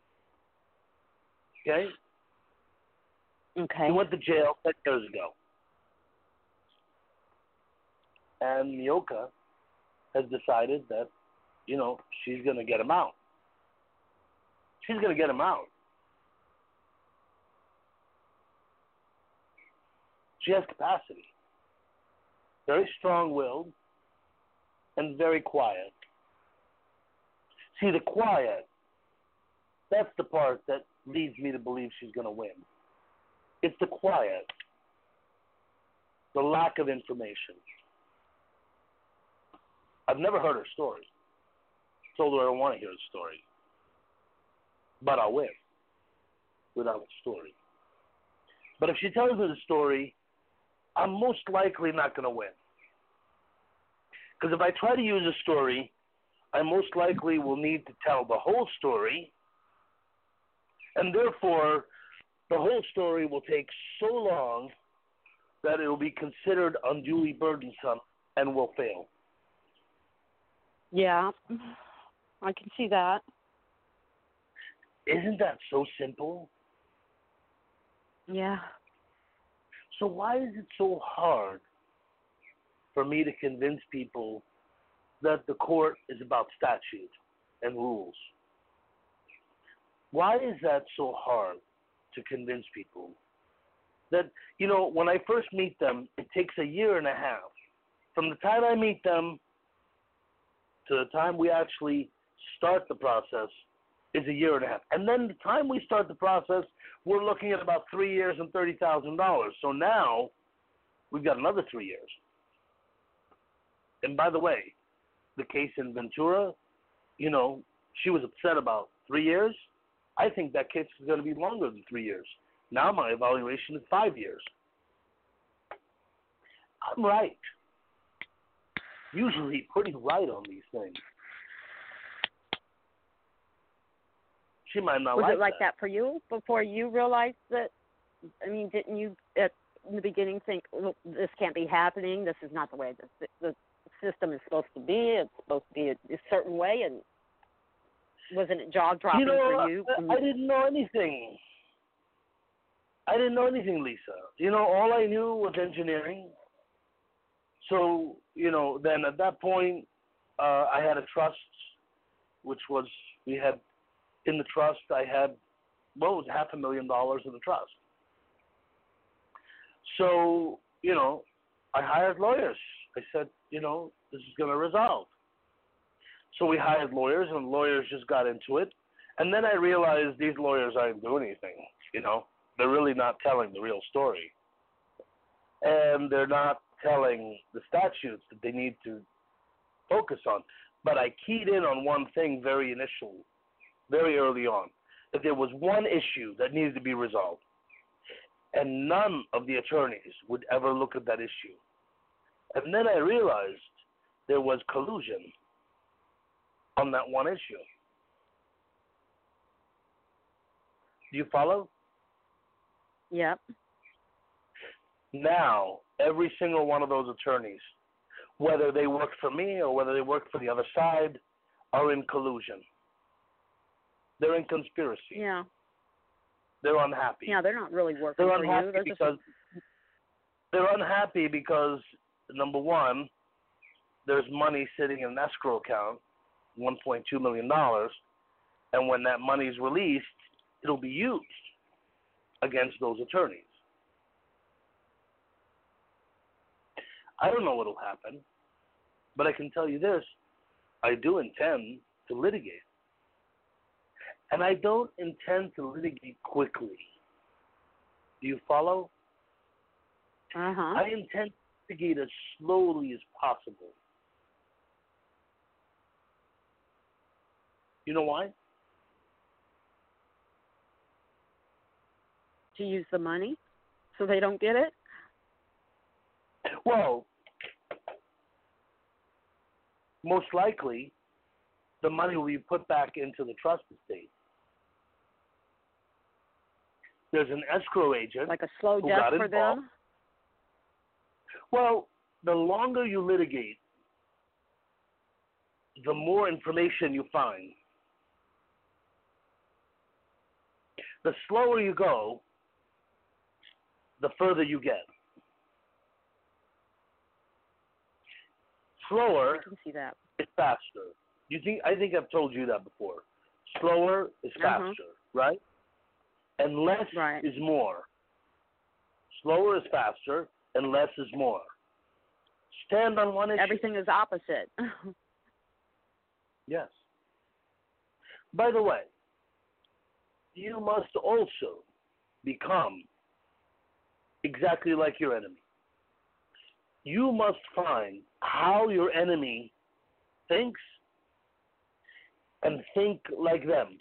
Okay? Okay. He went to jail 10 years ago. And Mioka has decided that, you know, she's going to get him out. She's going to get him out. She has capacity. Very strong-willed and very quiet. See, the quiet, that's the part that leads me to believe she's going to win. It's the quiet, the lack of information. I've never heard her story. Told her I don't want to hear the story. But I'll win without the story. But if she tells me the story, I'm most likely not going to win. Because if I try to use a story, I most likely will need to tell the whole story, and therefore the whole story will take so long that it will be considered unduly burdensome and will fail. Yeah, I can see that. Isn't that so simple? Yeah. So why is it so hard for me to convince people that the court is about statute and rules? Why is that so hard to convince people? That, you know, when I first meet them, it takes a year and a half. From the time I meet them to the time we actually start the process is a year and a half. And then the time we start the process, we're looking at about 3 years and $30,000. So now we've got another 3 years. And by the way, the case in Ventura, you know, she was upset about 3 years. I think that case is going to be longer than 3 years. Now my evaluation is 5 years. I'm right. Usually pretty right on these things. She might not was like it like that for you before you realized that? I mean, didn't you at the beginning think, look, this can't be happening, this is not the way the system is supposed to be, it's supposed to be a certain way, and wasn't it jaw-dropping for you? I didn't know anything. I didn't know anything, Lisa. You know, all I knew was engineering. So, you know, then at that point, I had a trust, which was, we had, in the trust, I had, well, it was $500,000 in the trust. So, you know, I hired lawyers. I said, you know, this is going to resolve. So we hired lawyers, and lawyers just got into it. And then I realized these lawyers aren't doing anything, you know. They're really not telling the real story. And they're not telling the statutes that they need to focus on. But I keyed in on one thing very initially. very early on that there was one issue that needed to be resolved. And none of the attorneys would ever look at that issue. And then I realized there was collusion on that one issue. Do you follow? Yep. Now, every single one of those attorneys, whether they work for me or whether they work for the other side, are in collusion. They're in conspiracy. Yeah. They're unhappy. Yeah, they're not really working They're for unhappy you. They're because they're unhappy because, number one, there's money sitting in an escrow account, $1.2 million, and when that money is released, it'll be used against those attorneys. I don't know what will happen, but I can tell you this. I do intend to litigate. And I don't intend to litigate quickly. Do you follow? I intend to litigate as slowly as possible. You know why? To use the money so they don't get it? Well, most likely, the money will be put back into the trust estate. There's an escrow agent. Like a slow who death got for involved. them? Well, the longer you litigate, the more information you find. The slower you go, the further you get. Slower I can see that. is faster. I think I've told you that before. Slower is faster, right? And less is more. Slower is faster, and less is more. Stand on one issue. Everything is opposite. Yes. By the way, you must also become exactly like your enemy. You must find how your enemy thinks and think like them.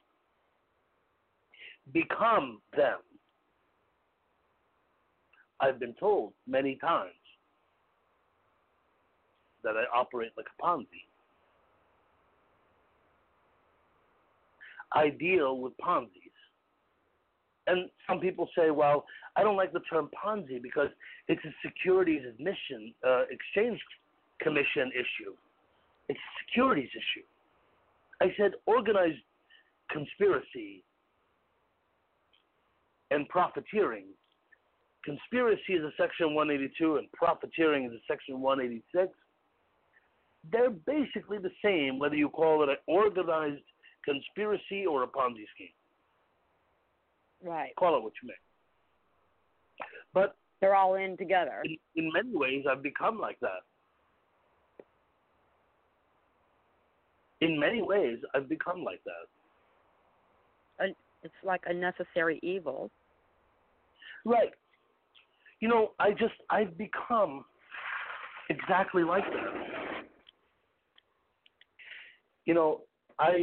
Become them. I've been told many times that I operate like a Ponzi. I deal with Ponzis. And some people say, well, I don't like the term Ponzi because it's a securities exchange commission issue. It's a securities issue. I said organized conspiracy and profiteering. Conspiracy is a Section 182 and profiteering is a Section 186. They're basically the same whether you call it an organized conspiracy or a Ponzi scheme. Right. Call it what you may. But they're all in together. In many ways, I've become like that. In many ways, I've become like that. It's like a necessary evil. Right. You know, I've become exactly like that. You know, I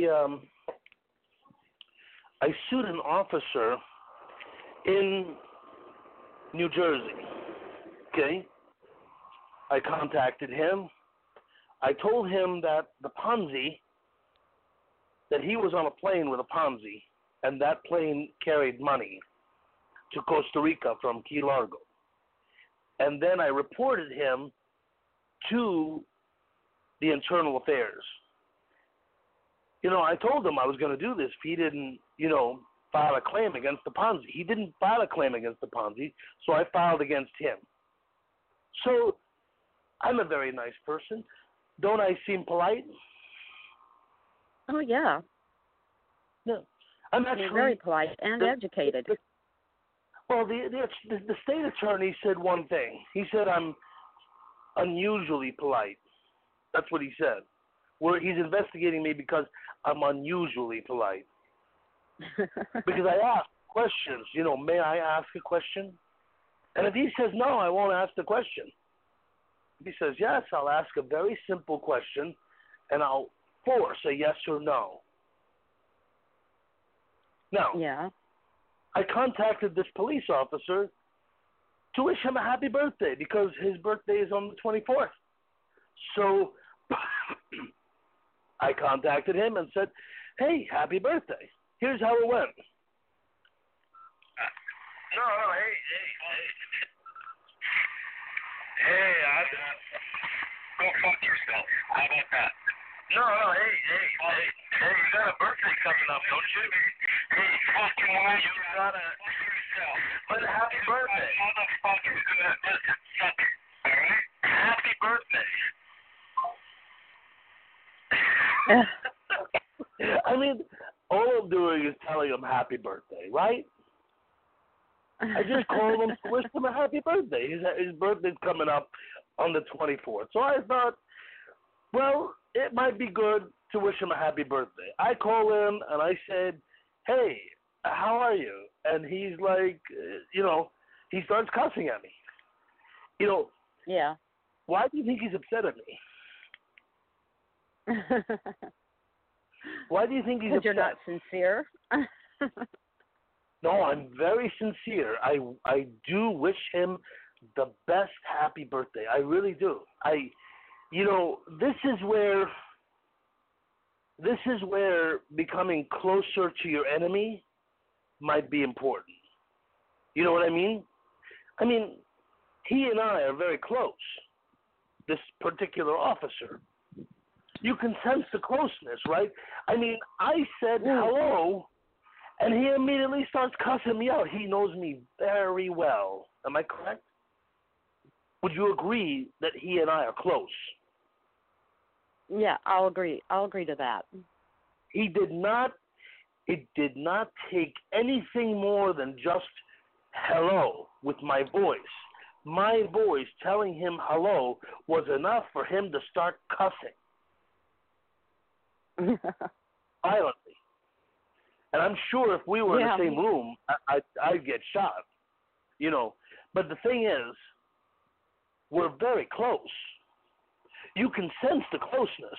sued an officer in New Jersey. Okay? I contacted him. I told him that the Ponzi, that he was on a plane with a Ponzi, and that plane carried money to Costa Rica from Key Largo. And then I reported him to the Internal Affairs. You know, I told him I was going to do this if he didn't, file a claim against the Ponzi. He didn't file a claim against the Ponzi, so I filed against him. So I'm a very nice person. Don't I seem polite? Oh, yeah. No. I'm actually You're very polite and educated. Well, the state attorney said one thing. He said I'm unusually polite. That's what he said. He's investigating me because I'm unusually polite. Because I ask questions. May I ask a question? And if he says no, I won't ask the question. If he says yes, I'll ask a very simple question, and I'll force a yes or no. Now, Yeah. I contacted this police officer to wish him a happy birthday because his birthday is on the 24th. So I contacted him and said, hey, happy birthday. Here's how it went. No, hey. Hey, go fuck yourself. How about that? No, hey, you got a birthday coming up, don't you? Hey, fucking why you gotta yourself. But happy birthday. Motherfucker, listen, fuck it. Alright? Happy birthday. I mean, all I'm doing is telling him happy birthday, right? I just called him to wish him a happy birthday. His birthday's coming up on the 24th. So I thought, well, it might be good to wish him a happy birthday. I call him and I said, hey, how are you? And he's like, he starts cussing at me. Yeah. Why do you think he's upset at me? Why do you think he's upset? You're not sincere. No, I'm very sincere. I do wish him the best happy birthday. I really do. This is where becoming closer to your enemy might be important. You know what I mean? I mean, he and I are very close, this particular officer. You can sense the closeness, right? I mean, I said hello, and he immediately starts cussing me out. He knows me very well. Am I correct? Would you agree that he and I are close? Yeah, I'll agree. I'll agree to that. It did not take anything more than just hello with my voice. My voice telling him hello was enough for him to start cussing. Violently. And I'm sure if we were in the same room, I'd get shot. But the thing is, we're very close. You can sense the closeness.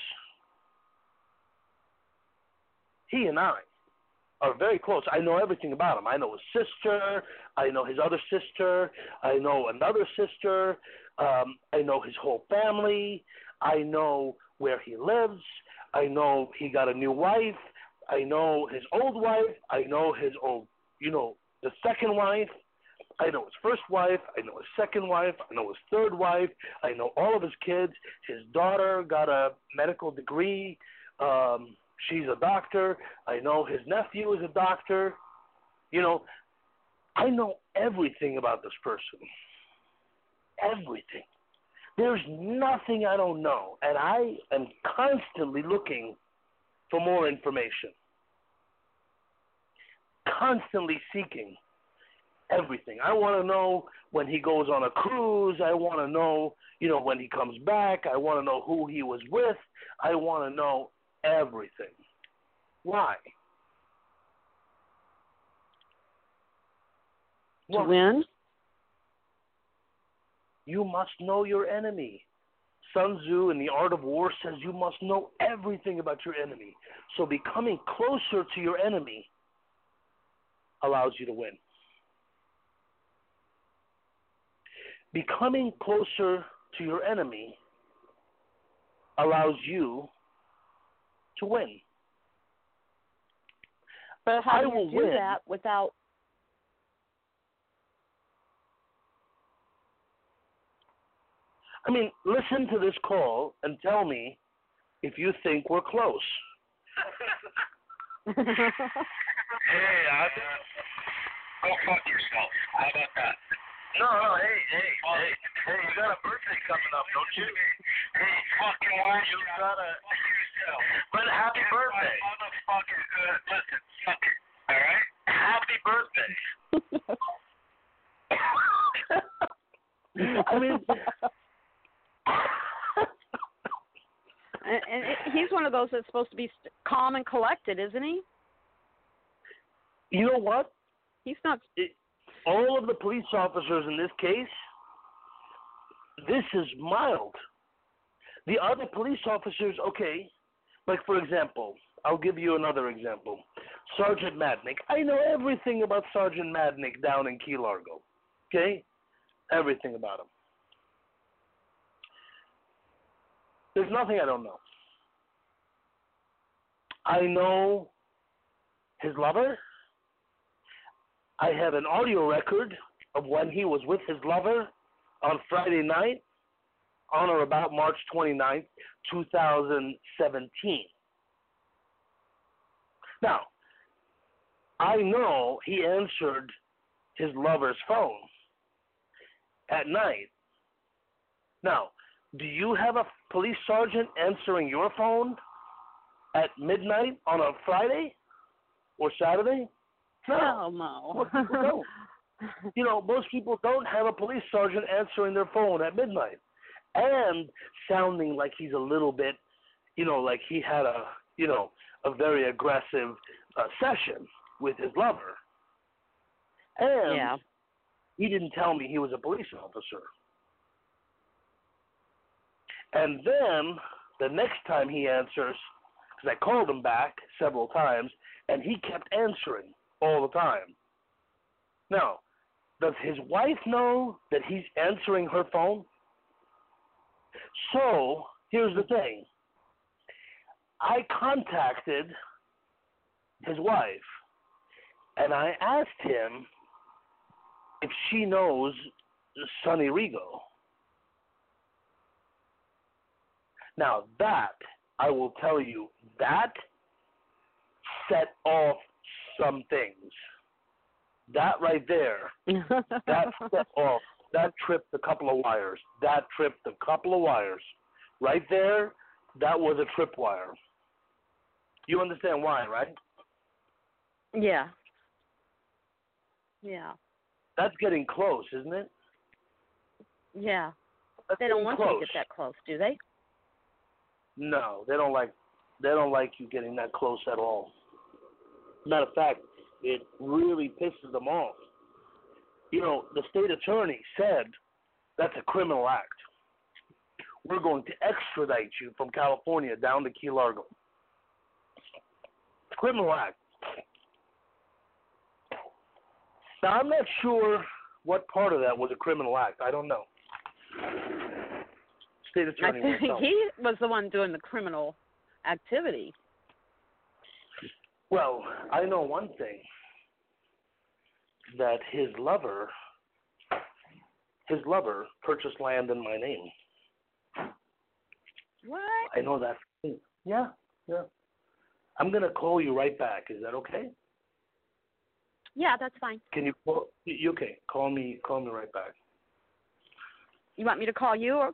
He and I are very close. I know everything about him. I know his sister. I know his other sister. I know another sister. I know his whole family. I know where he lives. I know he got a new wife. I know his old wife. I know his old, the second wife. I know his first wife. I know his second wife. I know his third wife. I know all of his kids. His daughter got a medical degree. She's a doctor. I know his nephew is a doctor. I know everything about this person. Everything. There's nothing I don't know, and I am constantly looking for more information. Constantly seeking everything. I want to know when he goes on a cruise. I want to know, when he comes back. I want to know who he was with. I want to know everything. Why? To win? You must know your enemy. Sun Tzu in The Art of War says you must know everything about your enemy. So becoming closer to your enemy allows you to win. Becoming closer to your enemy allows you to win. But how do you do that without... I mean, listen to this call and tell me if you think we're close. Hey, go fuck yourself. How about that? No, hey, you got a birthday coming up, don't you? Hey, fucking why you gotta yourself. But happy birthday. Motherfucker, listen, fuck it. All right? Happy birthday. I mean... And he's one of those that's supposed to be calm and collected, isn't he? You know what? He's not. All of the police officers in this case, this is mild. The other police officers, okay, like for example, I'll give you another example. Sergeant Madnick. I know everything about Sergeant Madnick down in Key Largo. Okay? Everything about him. There's nothing I don't know. I know his lover. I have an audio record of when he was with his lover on Friday night on or about March 29th, 2017. Now, I know he answered his lover's phone at night. Now, do you have a police sergeant answering your phone at midnight on a Friday or Saturday? No. Hell no. Most people don't. You know, most people don't have a police sergeant answering their phone at midnight and sounding like he's a little bit, you know, like he had a, you know, a very aggressive session with his lover. And yeah. he didn't tell me he was a police officer. And then the next time he answers, because I called him back several times, and he kept answering all the time. Now, does his wife know that he's answering her phone? So, here's the thing. I contacted his wife, and I asked him if she knows Sonny Rigo. Now, that, I will tell you, that set off some things. That right there, that set off, that tripped a couple of wires. That tripped a couple of wires. Right there, that was a tripwire. You understand why, right? Yeah. Yeah. That's getting close, isn't it? Yeah. That's They don't getting want close. you to get that close, do they? No, they don't like you getting that close at all. Matter of fact, it really pisses them off. You know, the state attorney said that's a criminal act. We're going to extradite you from California down to Key Largo. It's a criminal act. Now, I'm not sure what part of that was a criminal act. I don't know. State attorney I think won't tell me. he was the one doing the criminal activity. Well, I know one thing, that his lover purchased land in my name. What? I know that. Yeah. I'm going to call you right back. Is that okay? Yeah, that's fine. Can you call? Okay, call me right back. You want me to call you or